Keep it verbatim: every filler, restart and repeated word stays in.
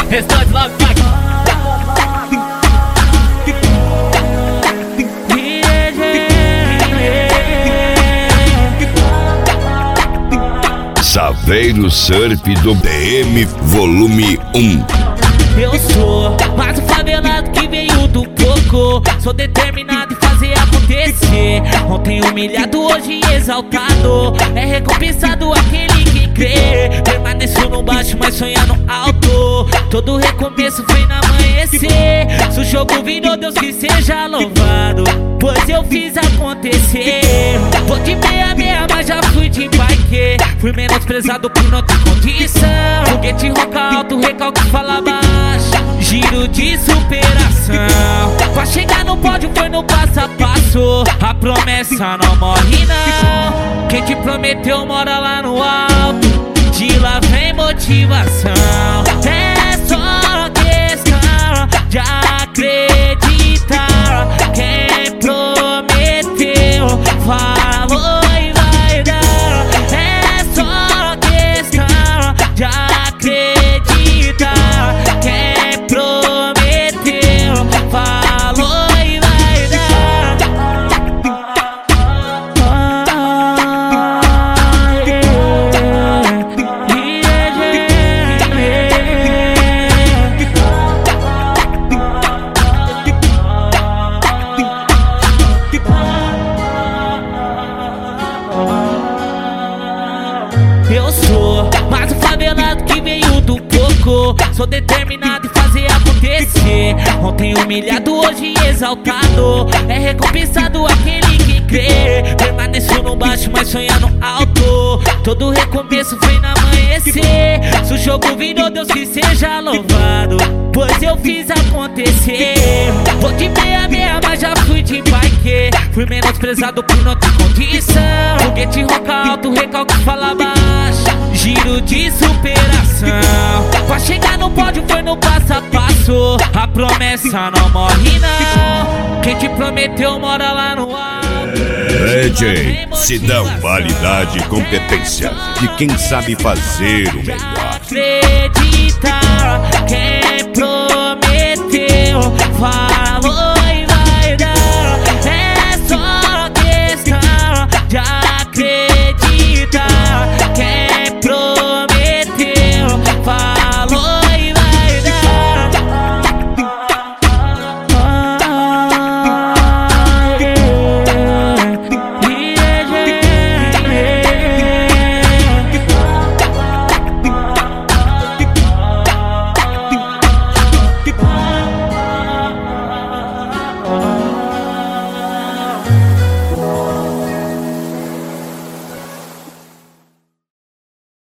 Restante logo vai. Saveiro Surf do D M Volume um. Eu sou mais um favelado que veio do coco. Sou determinado em fazer acontecer. Ontem humilhado, hoje exaltado. É recompensado aquele que crê. Permaneço no baixo, mas sonhando alto. Todo recomeço vem no amanhecer. Se o jogo virou, Deus que seja louvado, pois eu fiz acontecer. Vou de meia meia, mas já fui de bike. Fui menosprezado por não ter condição. Foguete roca alto, recalque fala baixo. Giro de superação. Pra chegar no pódio foi no passo a passo. A promessa não morre não. Quem te prometeu mora lá no alto. De lá vem motivação. É só questão de acreditar. Quem prometeu falou e vai dar. É só questão de acreditar. Quem prometeu falou e vai dar. Eu sou mais um favelado que veio do coco. Sou determinado em fazer acontecer. Ontem humilhado, hoje exaltado. É recompensado aquele que crê. Permaneço no baixo, mas sonhando alto. Todo recomeço vem no amanhecer. Se o jogo virou, Deus que seja louvado, pois eu fiz acontecer. Vou de meia meia, mas já fui de bike. Fui menosprezado por não ter condição. Foguete roca alto, recalque fala baixo. Giro de superação. Pra chegar no pódio foi no passo a passo. A promessa não morre não. Quem te prometeu mora lá no alto. D J Sidão, qualidade e competência de quem sabe fazer o melhor. Acredito.